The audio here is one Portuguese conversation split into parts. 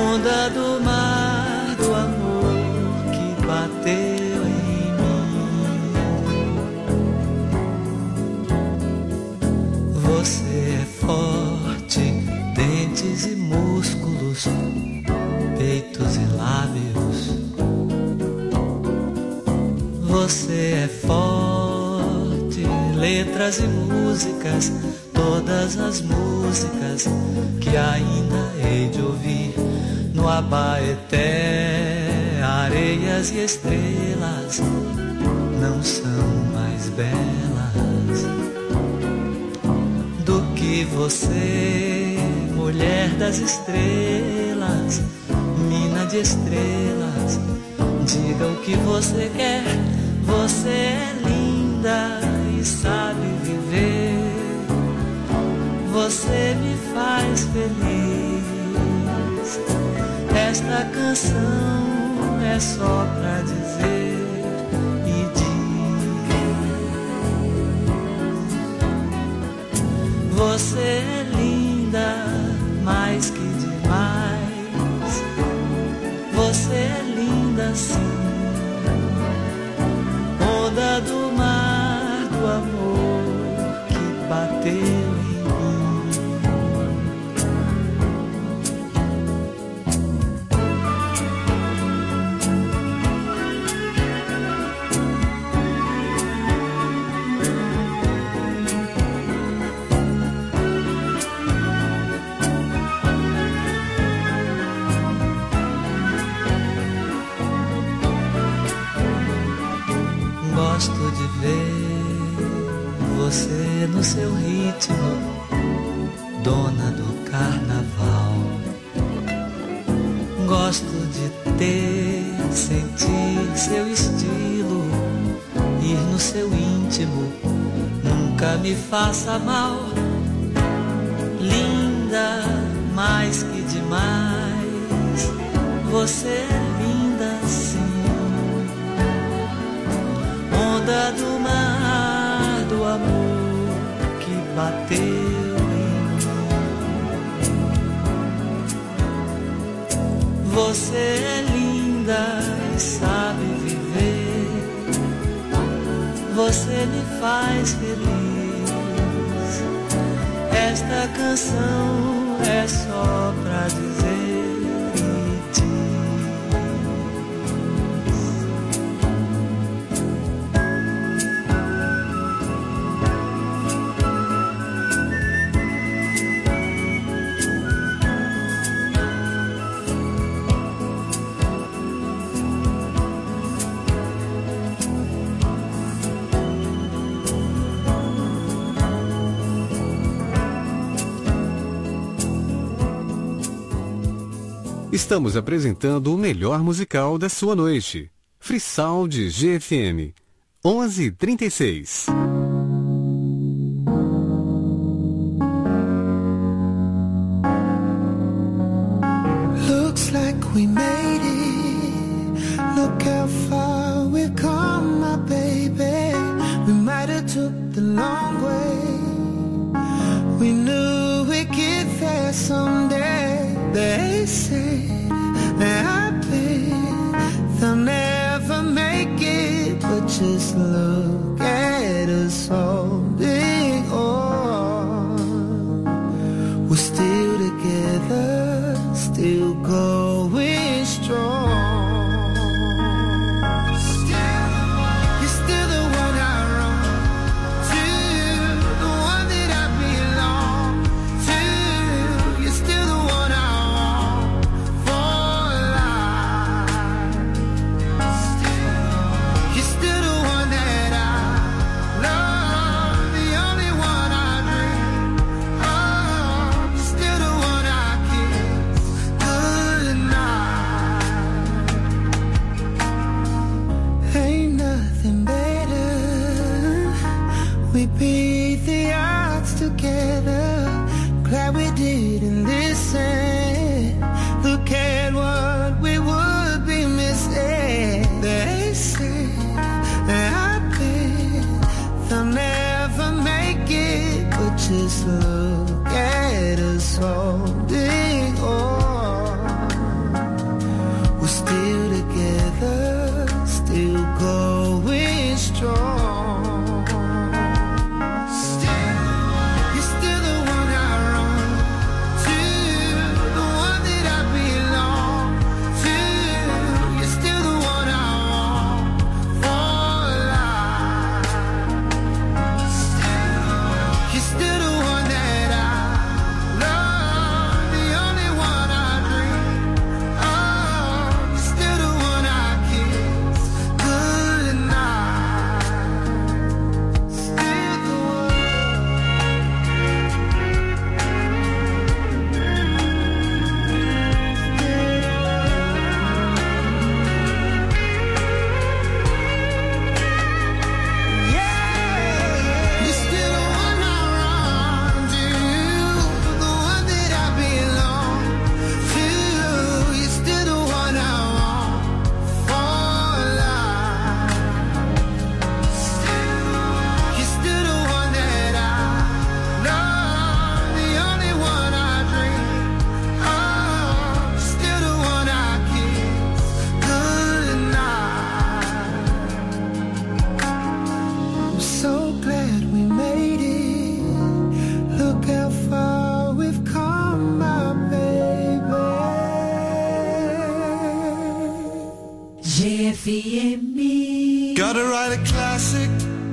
onda do mar do amor que bateu em mim. Você é forte, dentes e músculos, peitos e lábios. Você é forte, letras e músicas, todas as músicas que ainda hei de ouvir. No Abaeté, areias e estrelas não são mais belas do que você, mulher das estrelas, mina de estrelas. Diga o que você quer, você é linda e sabe viver. Você me faz feliz. Esta canção é só pra dizer e diz: você é linda mais que demais. Você é linda sim. Onda do mar do amor que bateu. Gosto de ver você no seu ritmo, dona do carnaval. Gosto de ter, sentir seu estilo, ir no seu íntimo, nunca me faça mal. Linda, mais que demais, você é linda sim. Onda do mar do amor que bateu em mim. Você é linda e sabe viver. Você me faz feliz. Esta canção é só pra dizer e diz. Estamos apresentando o melhor musical da sua noite. Free Sound GFM, 11h36. Looks like we made it. Look how far we've come, my baby. We might have took the long way. We knew we'd get there someday. They said that I bet they'll never make it, but just look at us holding on. We're still together, still going strong. JFM. Gotta write a classic.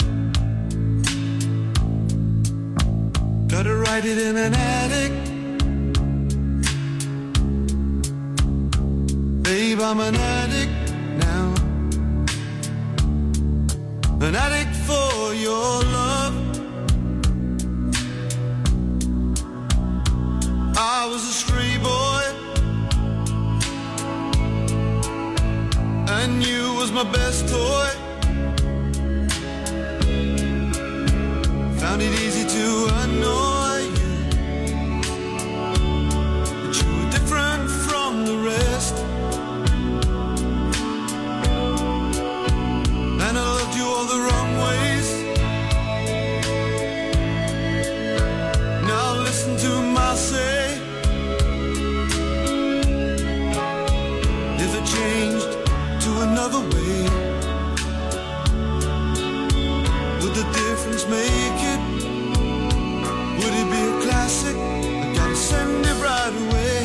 Gotta write it in an attic. Babe, I'm an addict now. An addict for your love. I was a stray boy, and you was my best toy. Found it easy to annoy you, but you were different from the rest. And I loved you all the wrong ways. Now listen to my say. If it changed to another way, would the difference make it? Would it be a classic? I gotta send it right away.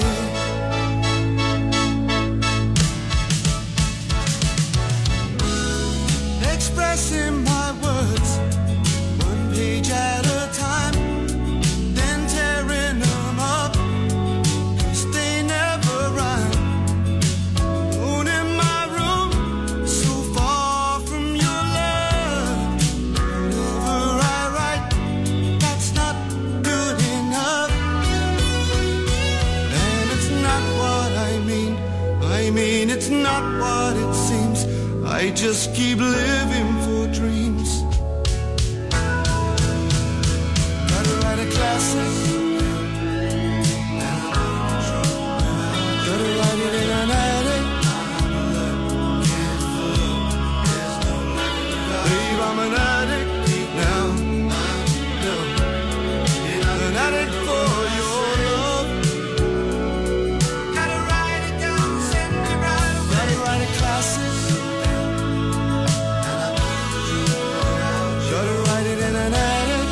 Expressing my words, one page at a time, then tearing them up, 'cause they never rhyme. Alone in my room, so far from your love. Whenever I write, that's not good enough. And it's not what I mean. It's not what it seems. I just keep living for dreams. Gotta write a classic. Gotta write it in an attic. Babe, I'm an addict now. An addict for your love. Gotta write it down, send it right away. Gotta write a classic. Gotta write it in an attic.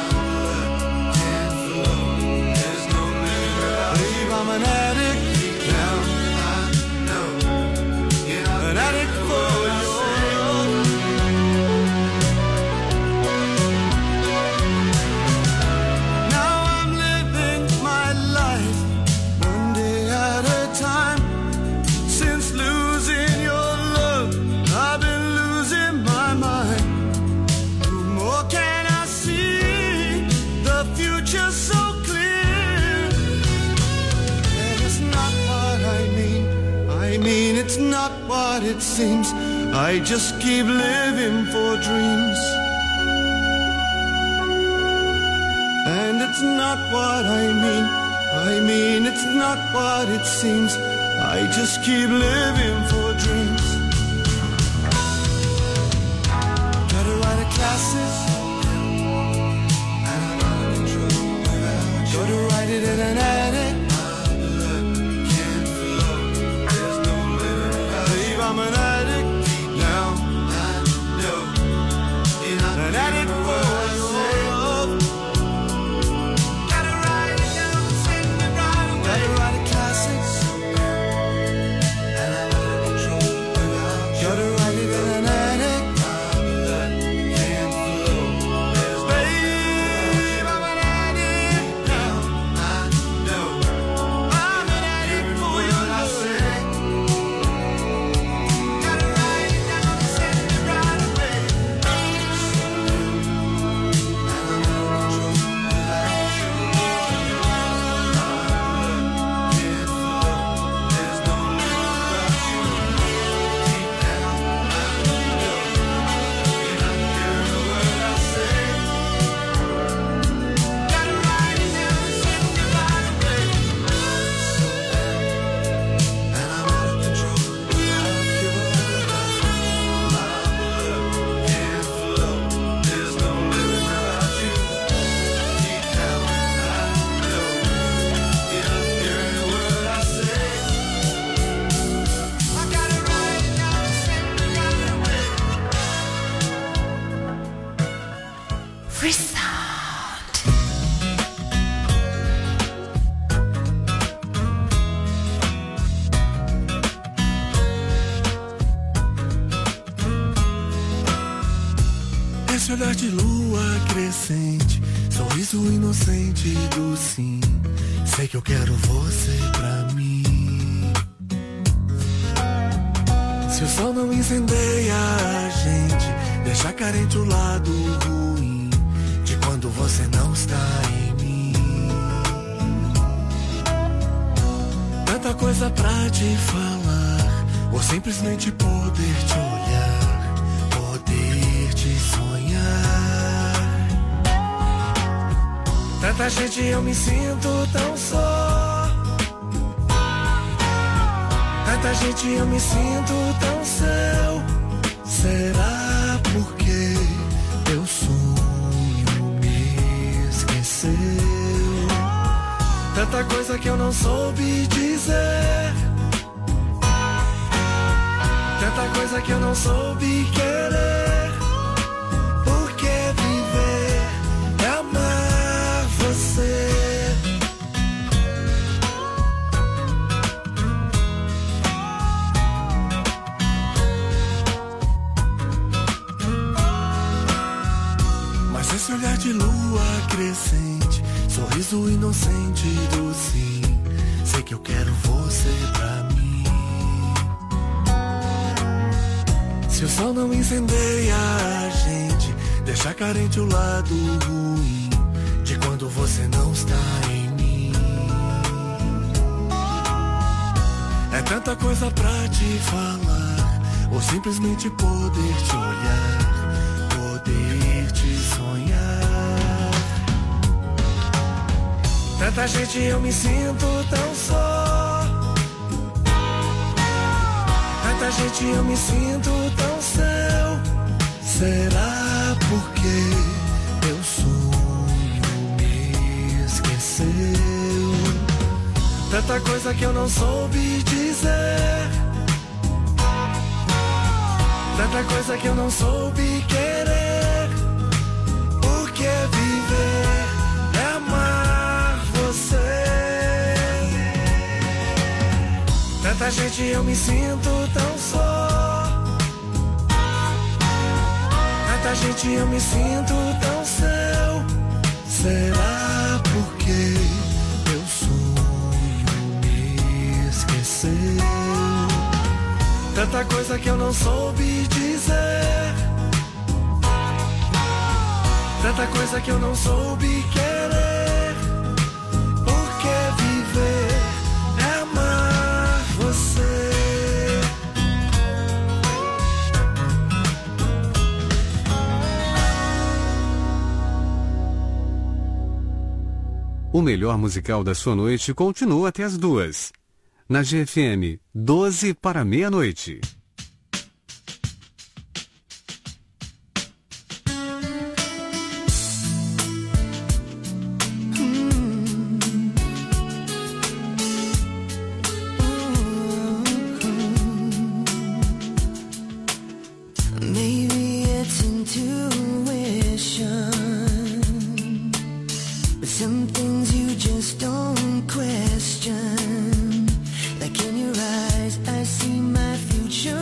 Babe, I'm an addict now. An addict for your love. Now I'm living my life one day at a time. Since losing your love, I've been losing my mind. Who more can I see? The future's so clear. And it's not what I mean. It's not what it seems. I just keep living for dreams. And it's not what I mean. It's not what it seems. I just keep living for dreams. Gotta write a classic. Gotta write it in an attic. Babe, I'm an addict now. An addict for your love. Gotta write it down, send it right away. Gotta write a classic. Gotta write it in an attic. Babe, I'm an addict now. I'm an addict for your love. esse olhar de lua crescente, sorriso inocente do sim. Sei que eu quero você pra mim. Se o sol não incendeia a gente, deixa carente o lado ruim de quando você não está em mim. Tanta coisa pra te falar, ou simplesmente poder te olhar, poder te sonhar. Tanta gente, eu me sinto tão só. Tanta gente, eu me sinto tão seu. Será porque teu sonho me esqueceu? Tanta coisa que eu não soube dizer, tanta coisa que eu não soube querer. Porque viver é amar você. Mas esse olhar de lua crescente, sorriso inocente do sim, sei que eu quero você pra mim. Se o sol não incendeia a gente, deixa carente o lado ruim de quando você não está em mim. É tanta coisa pra te falar, ou simplesmente poder te olhar, poder te sonhar. Tanta gente, eu me sinto tão só. Tanta gente, eu me sinto tão seu. Será porque teu sonho me esqueceu? Tanta coisa que eu não soube dizer, tanta coisa que eu não soube querer. Porque viver é amar você. Tanta gente, eu me sinto tão só. Tanta gente, eu me sinto tão seu. Será porque teu sonho me esqueceu? Tanta coisa que eu não soube dizer, tanta coisa que eu não soube querer. Porque viver é amar você. O melhor musical da sua noite continua até as 2. Na GFM, 12 para meia-noite. Maybe it's intuition, but some things you just don't question. Like in your eyes, I see my future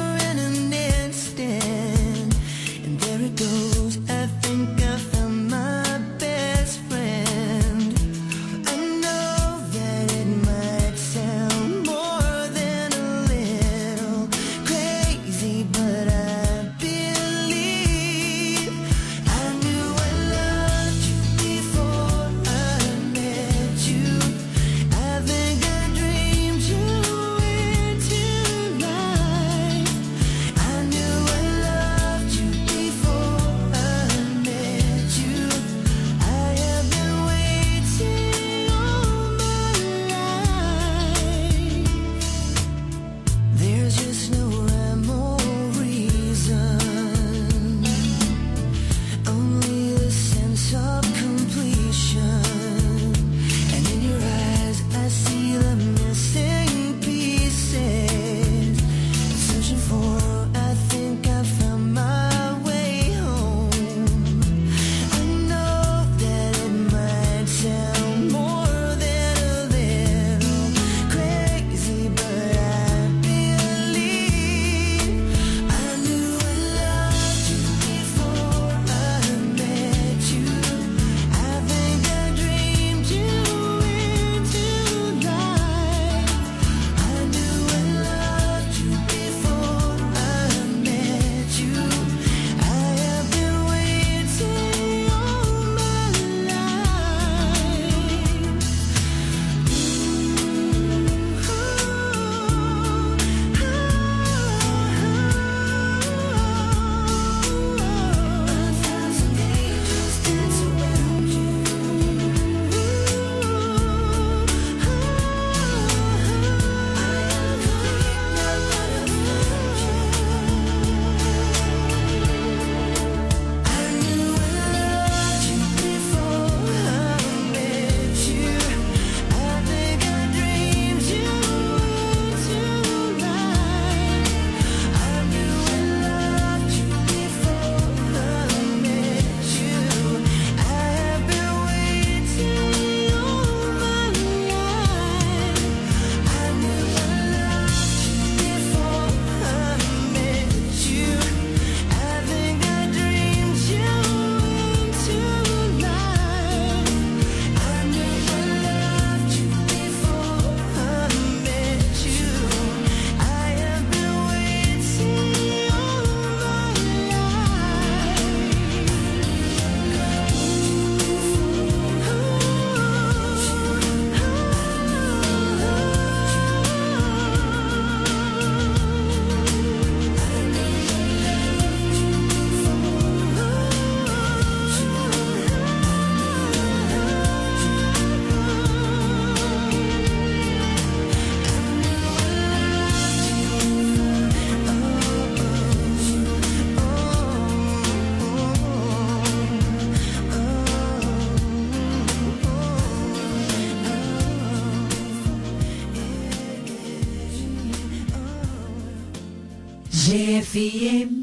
GFM.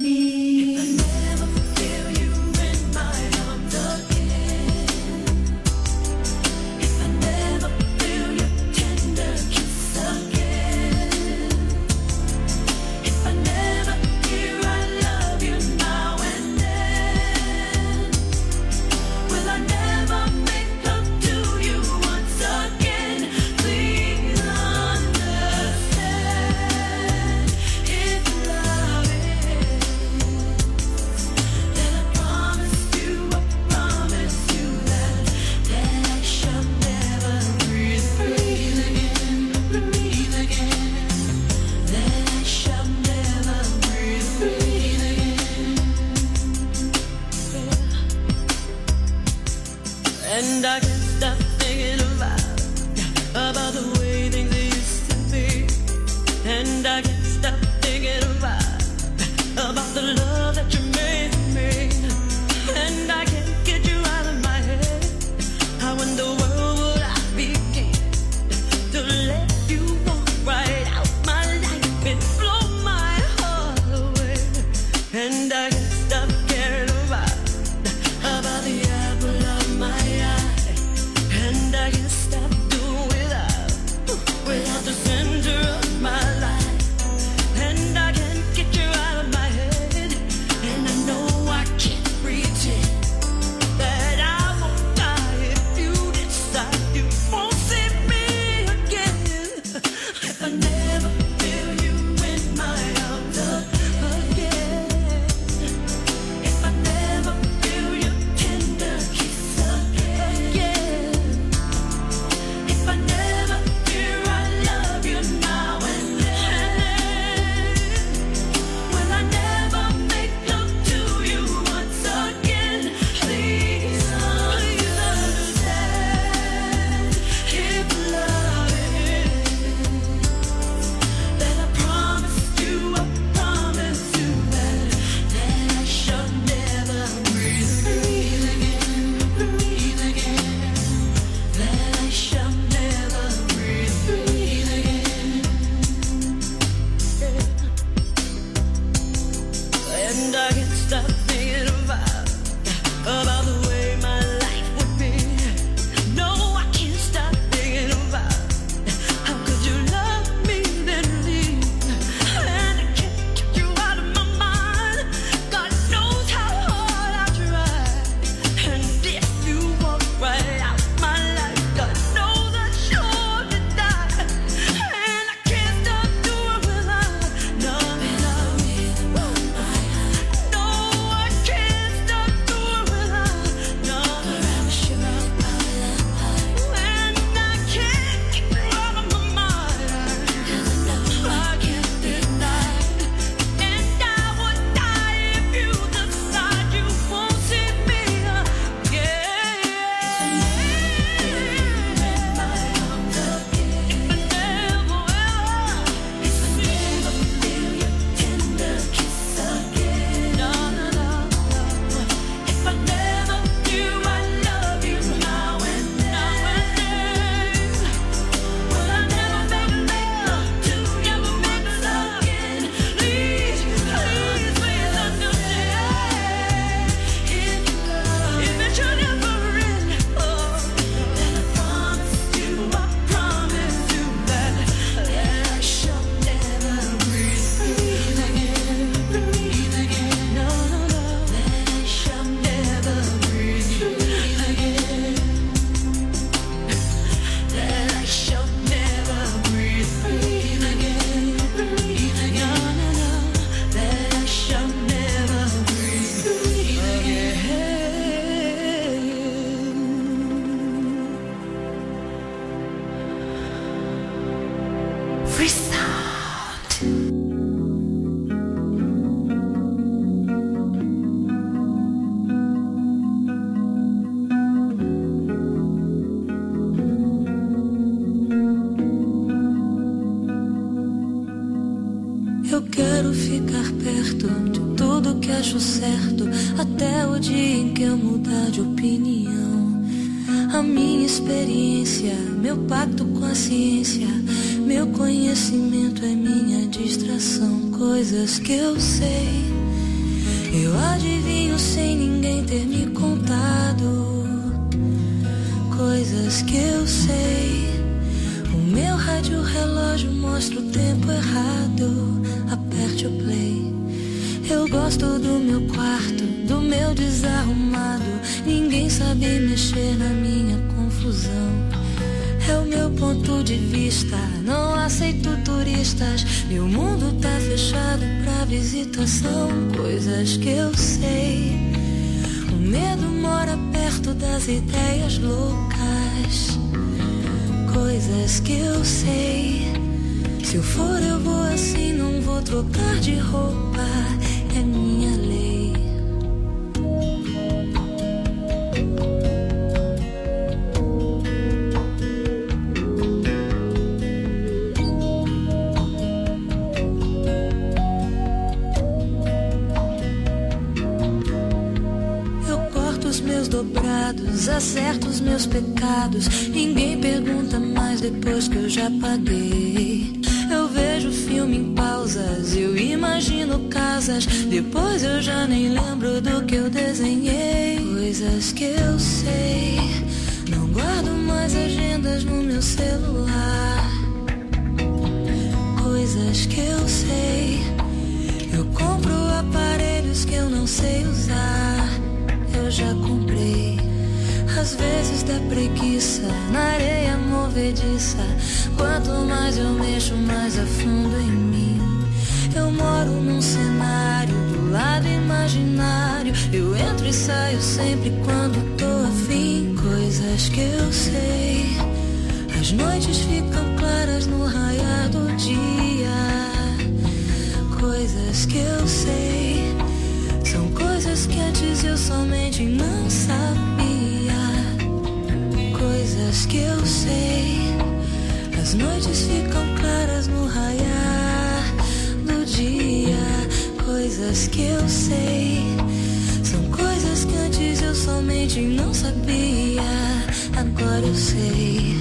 And I can't stop thinking about the way things used to be. And I can't stop thinking about the love that you made me. And I can't get you out of my head. How in the world would I begin to let you walk right out my life and blow my heart away? And I can't stop caring about the apple of my eye. And I can't stop doing without the center of my life. And I can't get you out of my head. And I know I can't pretend that I won't die if you decide you won't see me again. If I never feel you in my arms again. If I never feel your tender kiss again. If I never hear I love you now and then. Will I never make love to you once again? Please understand. If love is, then I promise you that I shall never breathe again. That I shall never breathe again. And I can't stop thinking about the way my life would be. No, I can't stop thinking about how could you love me then leave. And I can't get you out of my mind. God knows how hard I tried. And if you walk right out my life, God knows I'm sure to die. And I can't stop doing without. No, I can't stop doing without. No, I'm sure and I can't get you out of my mind. I can't deny. And I would die if you decide you won't see me again. If I never feel your tender kiss again. No. If I never do I love you now and then. Will I never make love to you once again? Please understand. If it should ever end, then I promise you that I shall never breathe again. No, that I shall never breathe again. That I shall never breathe again. No, that I shall never breathe again. Free sound. Eu quero ficar perto de tudo que acho certo, até o dia em que eu mudar de opinião. A minha experiência, meu pacto com a ciência, meu conhecimento é minha distração. coisas que eu sei. Eu adivinho sem ninguém ter me contado. Coisas que eu sei. O meu rádio relógio mostra o tempo errado. Aperte o play. Eu gosto do meu quarto, do meu desarrumado. Ninguém sabe mexer na minha confusão. É o meu ponto de vista, não aceito turistas. Meu mundo tá fechado pra visitação. Coisas que eu sei. O medo mora perto das ideias loucas. Coisas que eu sei. Se eu for eu vou assim, não vou trocar de roupa. É minha lei. Dobrados, acerto os meus pecados. Ninguém pergunta mais depois que eu já paguei. Eu vejo filme em pausas, eu imagino casas. Depois eu já nem lembro do que eu desenhei. Coisas que eu sei. Não guardo mais agendas no meu celular. Coisas que eu sei. Eu compro aparelhos que eu não sei usar. Eu já comprei. Às vezes dá preguiça na areia movediça. Quanto mais eu mexo, mais afundo em mim. Eu moro num cenário do lado imaginário. Eu entro e saio sempre quando tô afim. Coisas que eu sei. As noites ficam claras no raiar do dia. Coisas que eu sei. São coisas que antes eu somente não sabia. Coisas que eu sei. As noites ficam claras no raiar do dia. Coisas que eu sei. São coisas que antes eu somente não sabia. Agora eu sei.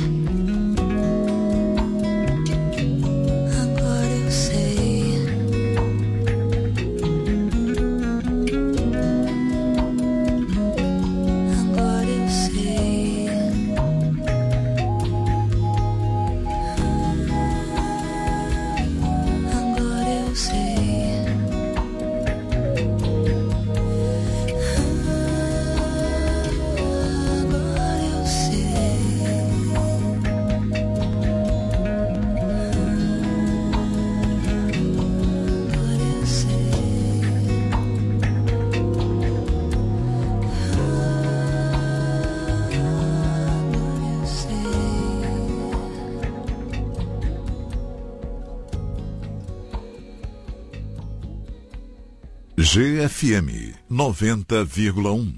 GFM 90,1.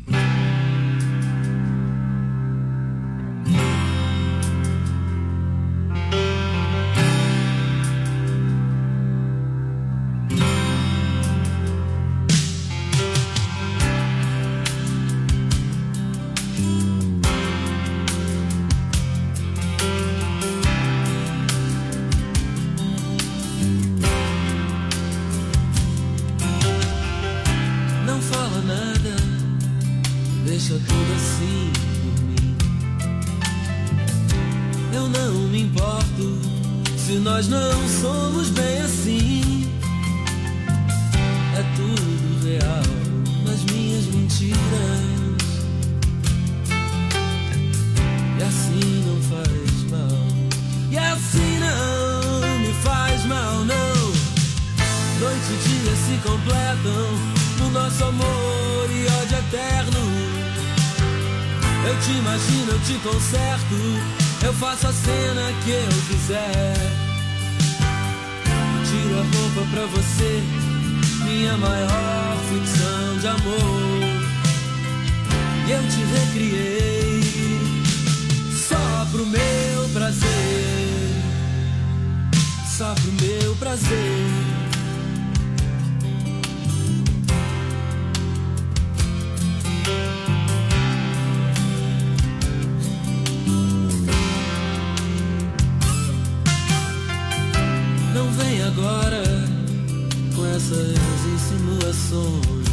essas insinuações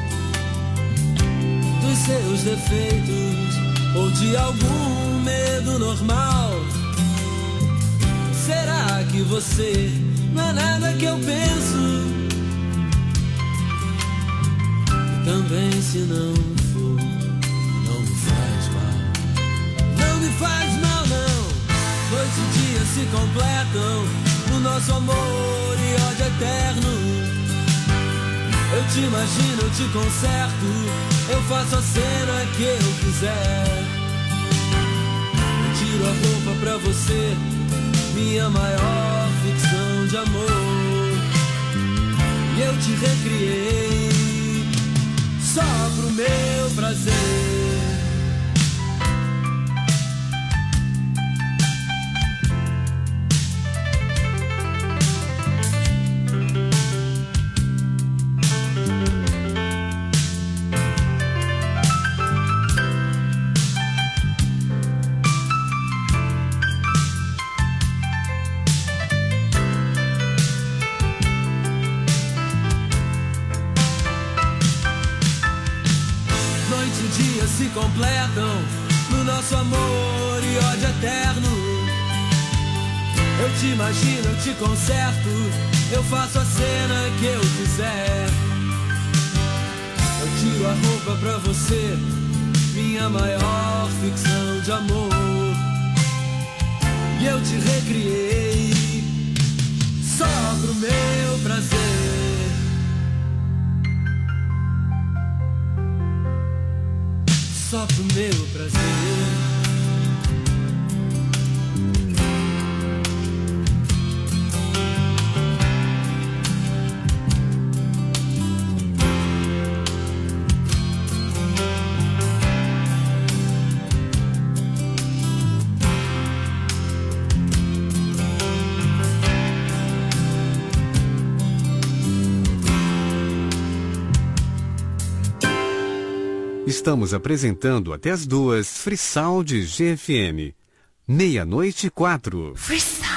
dos seus defeitos ou de algum medo normal? Será que você não é nada que eu penso? E também se não for, não me faz mal. Não me faz mal, não. Noite e dia se completam no nosso amor e ódio eterno. Eu te imagino, eu te conserto, eu faço a cena que eu quiser. Eu tiro a roupa pra você, minha maior ficção de amor. E eu te recriei só pro meu prazer. Se completam no nosso amor e ódio eterno. Eu te imagino, eu te conserto, eu faço a cena que eu quiser. Eu tiro a roupa pra você, minha maior ficção de amor. E eu te recriei só pro meu prazer. Só pro meu prazer. Estamos apresentando até as 2 Free Sound GFM. 00:04. Free Sound.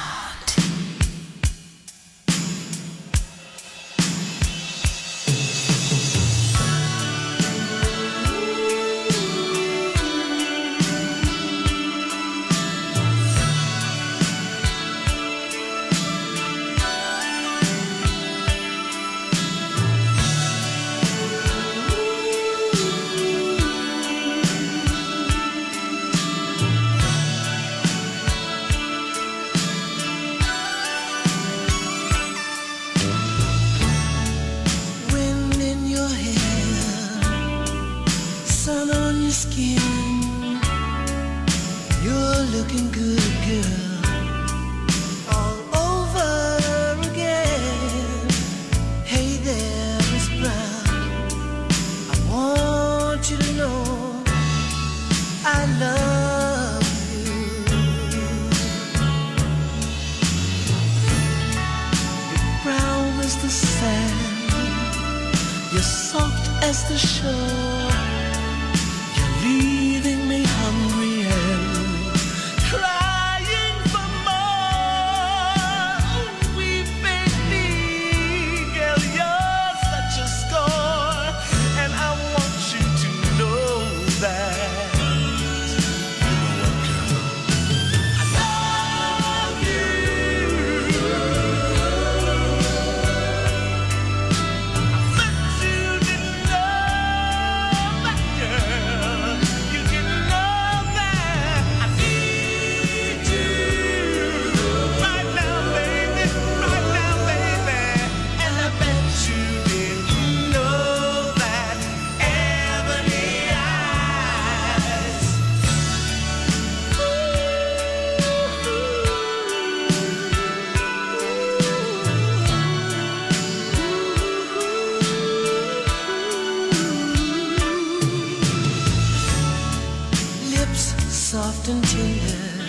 soft and tender,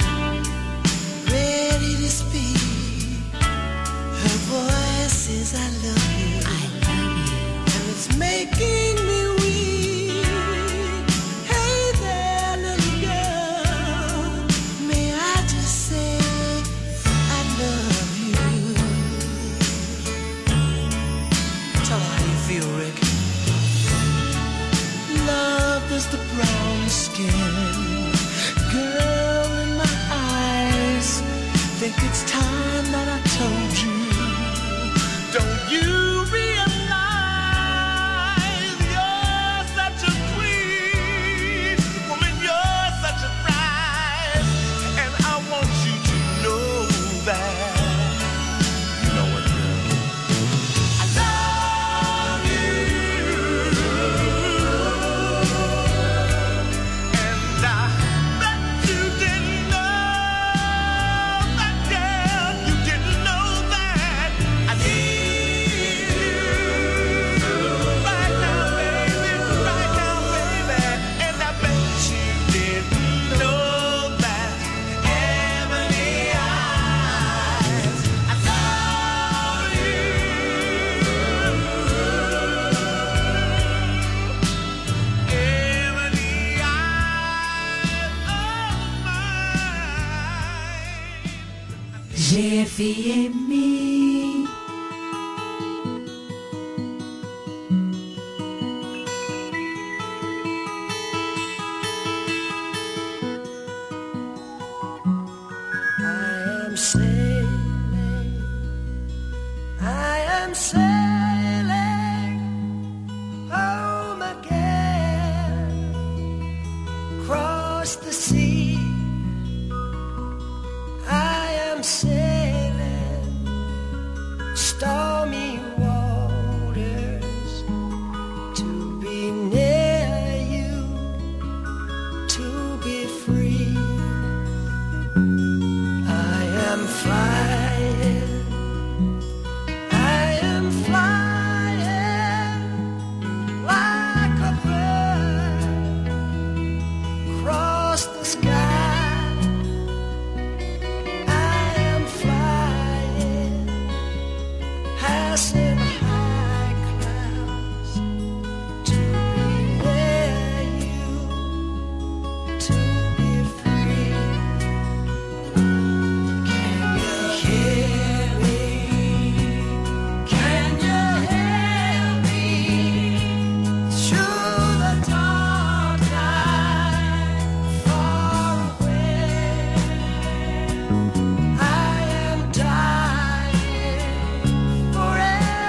ready to speak. Her voice is I love you, and it's making me weak. Hey there, little girl, may I just say I love you. think it's time that I told you. Don't you realize you're such a queen, woman, you're such a prize, and I want you to know that. You know what, girl? I love you, and I bet you didn't know that, girl. You didn't know that I need you right now, baby, and I bet you didn't know that. Ebony eyes, I love you. Ebony eyes, oh mine. GFM. I am sailing home again, across the sea. I am sailing stormy waters to be near you, to be free. I am flying, I am flying like a bird across the sky. I am flying, passing high clouds to be near you, to be free. Can you hear me? Can you hear me? Through the dark night, far away. I am dying for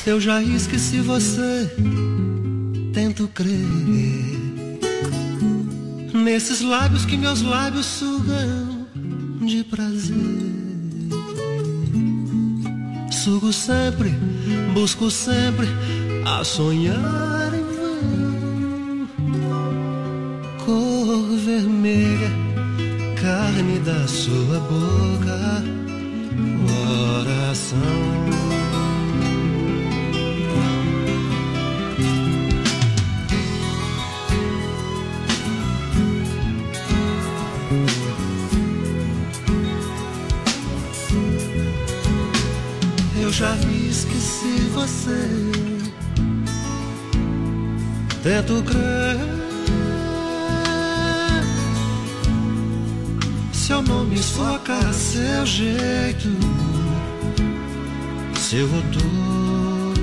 Eu já esqueci você, tento crer nesses lábios que meus lábios sugam de prazer. Sugo sempre, busco sempre a sonhar em vão. Cor vermelha, carne da sua boca, coração. Eu já esqueci você, tento crer. Seu nome, sua cara, seu jeito, seu odor,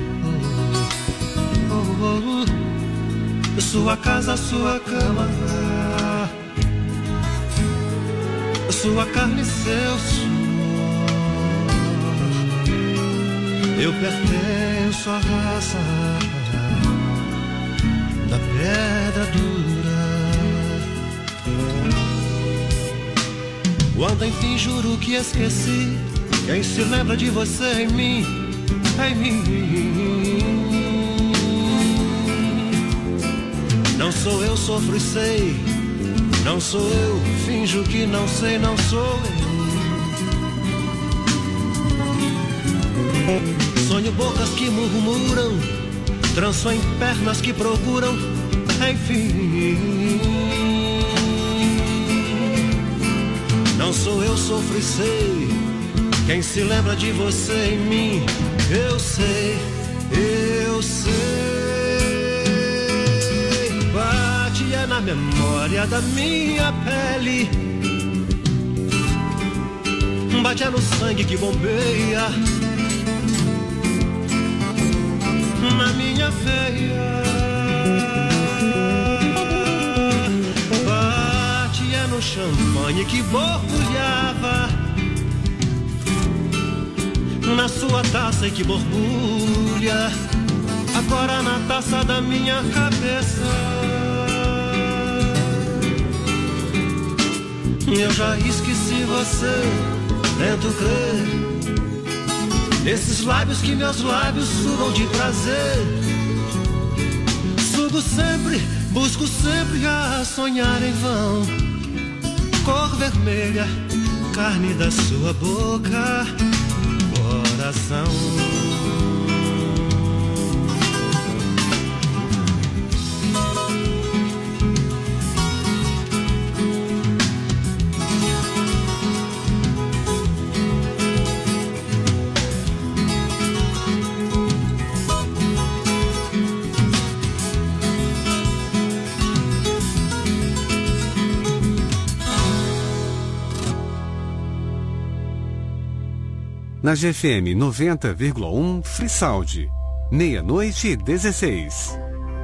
sua casa, sua cama, sua carne, seu suor. Eu pertenço à raça da pedra dura. Quando enfim juro que esqueci, quem se lembra de você em mim, em mim. Não sou eu, sofro e sei. Não sou eu, finjo que não sei, não sou eu. Sonho bocas que murmuram, tranço em pernas que procuram, enfim. Não sou eu, sofro e sei. Quem se lembra de você em mim, eu sei, eu sei. Bate é na memória da minha pele, bate é no sangue que bombeia na minha veia. Bate é no champanhe que borbulhava na sua taça e que borbulha agora na taça da minha cabeça. Eu já esqueci você, tento crer nesses lábios que meus lábios sugam de prazer. Sugo sempre, busco sempre a sonhar em vão. Cor vermelha, carne da sua boca, coração. Na GFM 90,1 Frisaudi, 00:16.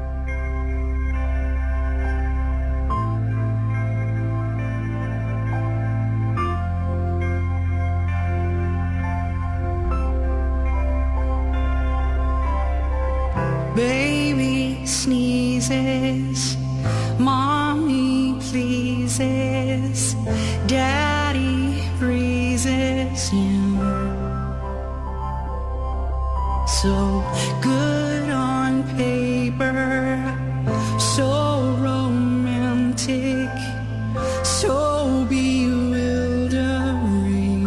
Baby sneezes, mommy pleases, daddy breezes you. So good on paper, so romantic, so bewildering.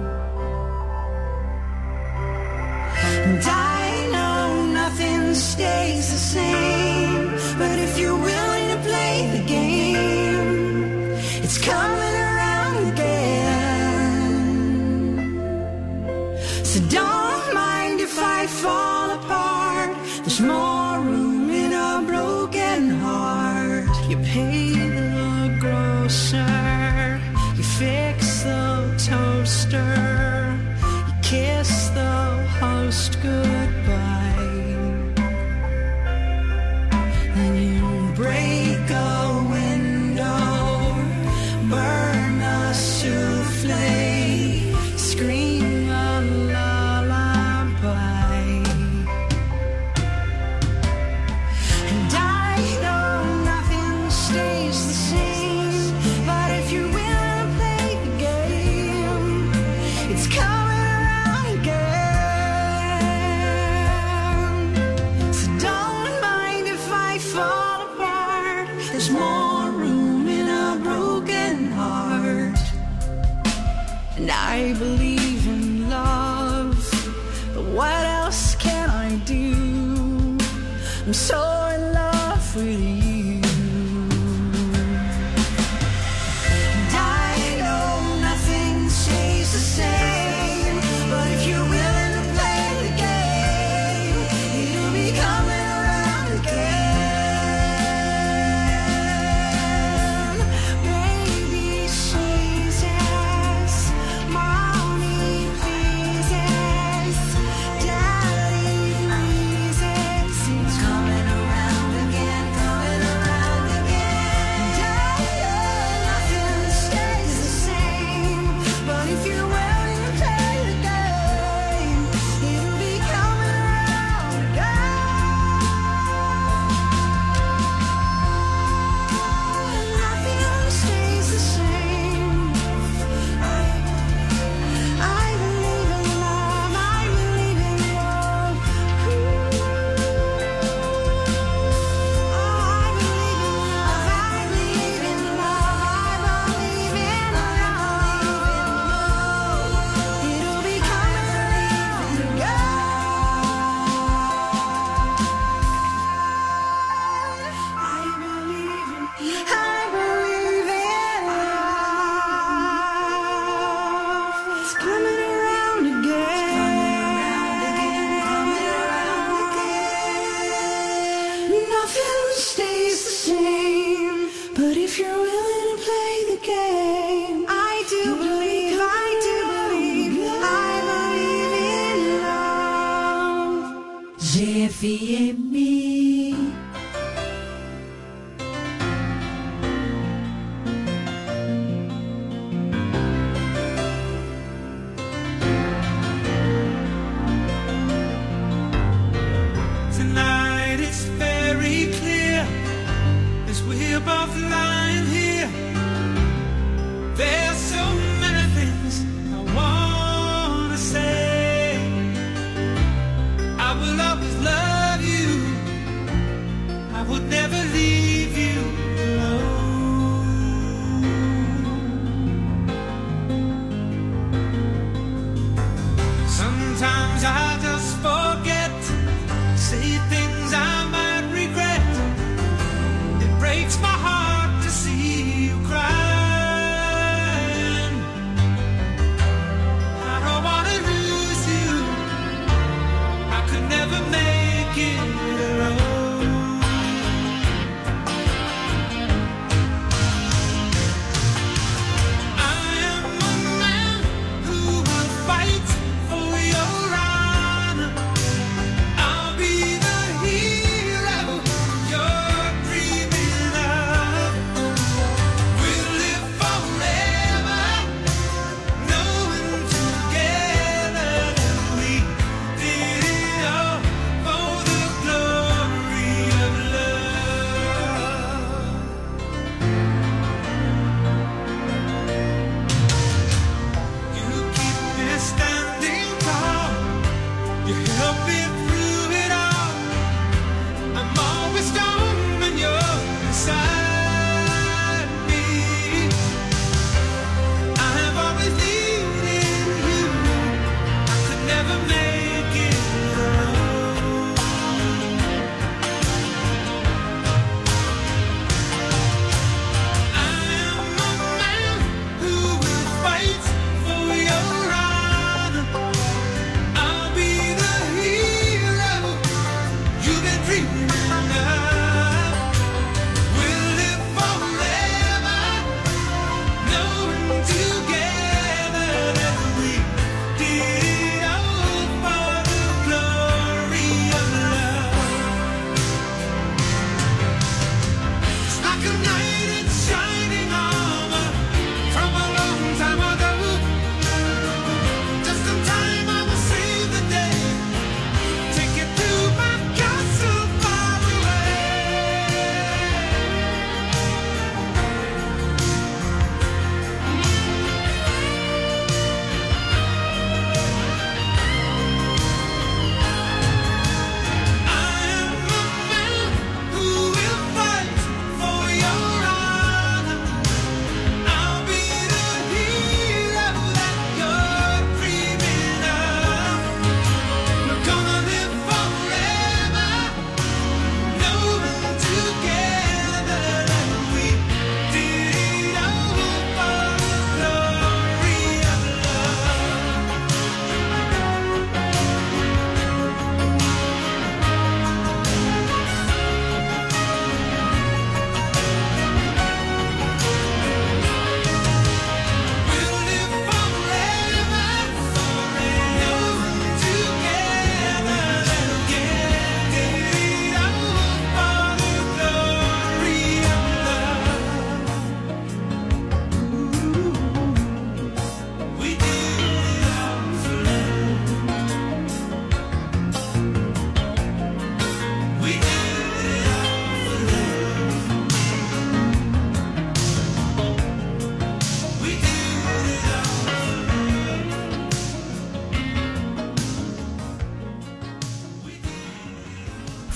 And I know nothing stays the same, but if you're willing to play the game, it's coming around again. So don't mind if I fall apart, there's more room in a broken heart. You pay the grocer, you fix the toaster, you kiss the host goodbye, then you break a window, burn a souffle, scream a lullaby. I'm so in love with you. And I know nothing stays the same, but if you're willing to play the game, it'll be coming around again. Baby Jesus, mommy pleases, daddy pleases, it's coming around again, coming around again. And I know nothing stays the same, but if you're willing to play the game, it'll be coming around again. Nothing stays the same. I believe in love, I believe in love. I believe in love, I believe in love. It'll be coming around again. I believe in love. It's coming around again. Nothing stays the same, but if you're willing to play the game, I do believe, I believe in love. GFM. Tonight it's very clear as we're both lying here. There's so many things I wanna say. I will always love you. I would never leave you alone. Sometimes I just forget, say things I might regret. It breaks my heart to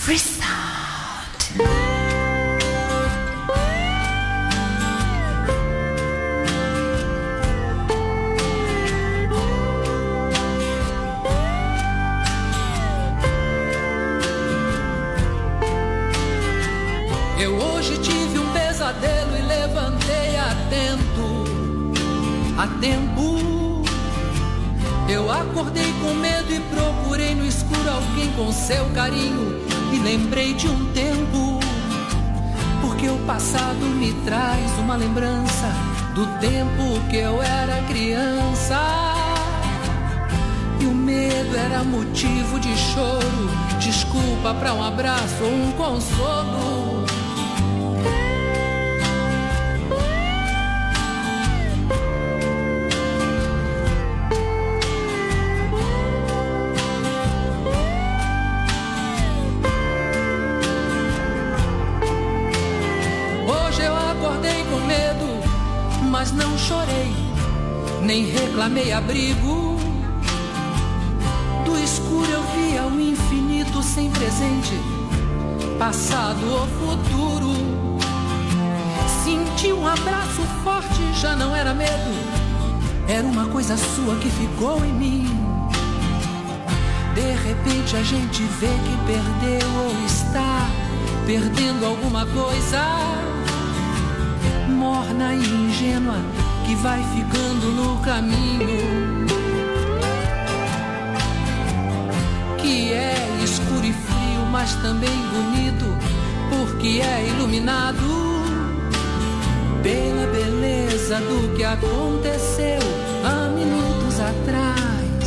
Eu hoje tive um pesadelo e levantei a tempo. Eu acordei com medo e procurei no escuro alguém com seu carinho. Me lembrei de um tempo, porque o passado me traz uma lembrança do tempo que eu era criança. E o medo era motivo de choro, desculpa pra um abraço ou um consolo. Mas não chorei, nem reclamei abrigo. Do escuro eu via o infinito sem presente, passado ou futuro. Senti um abraço forte, já não era medo, era uma coisa sua que ficou em mim. De repente a gente vê que perdeu ou está perdendo alguma coisa. Morna e ingênua que vai ficando no caminho, que é escuro e frio, mas também bonito, porque é iluminado pela beleza do que aconteceu há minutos atrás.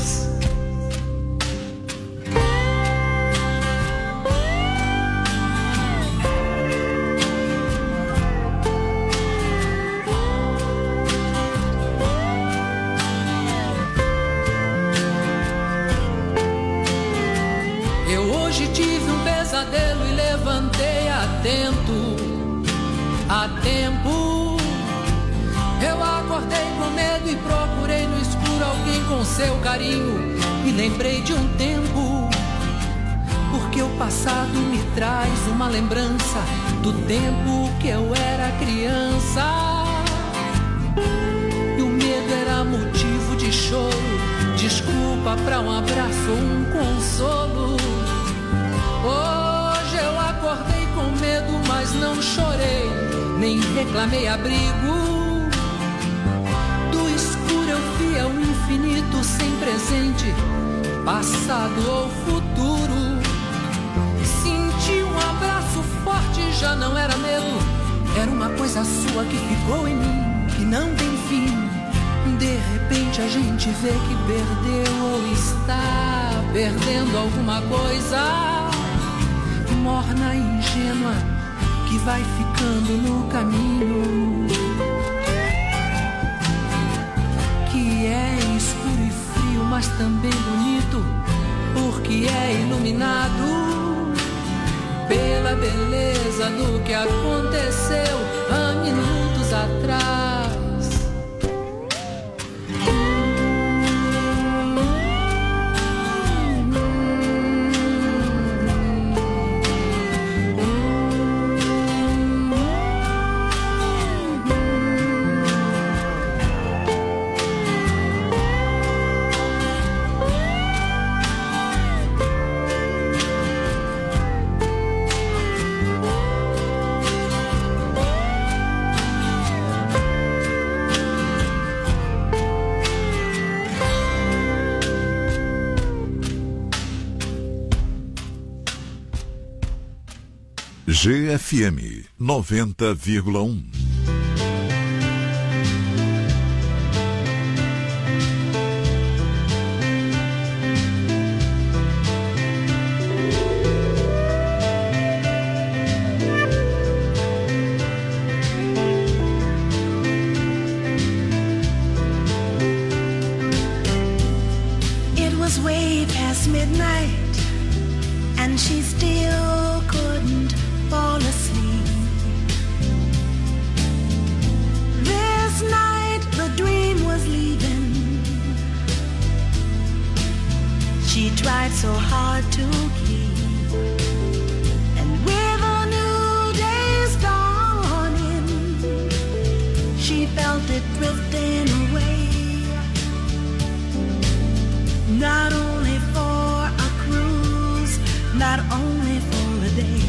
E levantei a tempo. Eu acordei com medo e procurei no escuro alguém com seu carinho. Me lembrei de um tempo, porque o passado me traz uma lembrança do tempo que eu era criança. E o medo era motivo de choro, desculpa pra um abraço ou um consolo. Hoje eu acordei com medo, mas não chorei, nem reclamei abrigo. Do escuro eu via o infinito sem presente, passado ou futuro. Senti um abraço forte, já não era medo, era uma coisa sua que ficou em mim, que não tem fim. De repente a gente vê que perdeu ou está perdendo alguma coisa. Morna e ingênua que vai ficando no caminho, que é escuro e frio, mas também bonito, porque é iluminado pela beleza do que aconteceu há minutos atrás. GFM 90,1. It was way past midnight and she still couldn't fall asleep. This night the dream was leaving. She tried so hard to keep. not only for a day.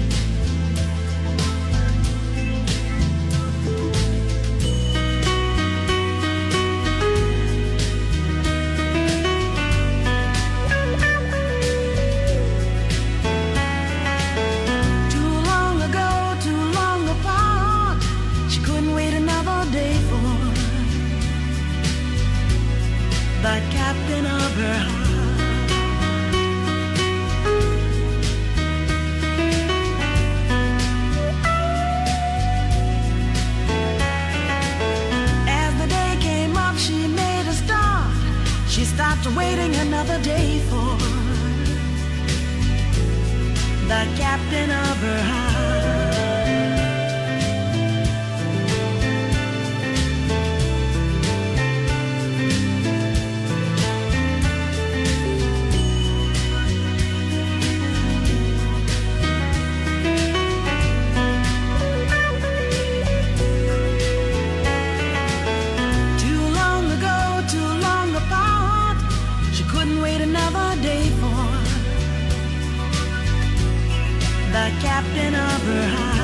Too long ago, too long apart, she couldn't wait another day for the captain of her heart. She stopped waiting another day for the captain of her heart. Another day for the captain of her heart.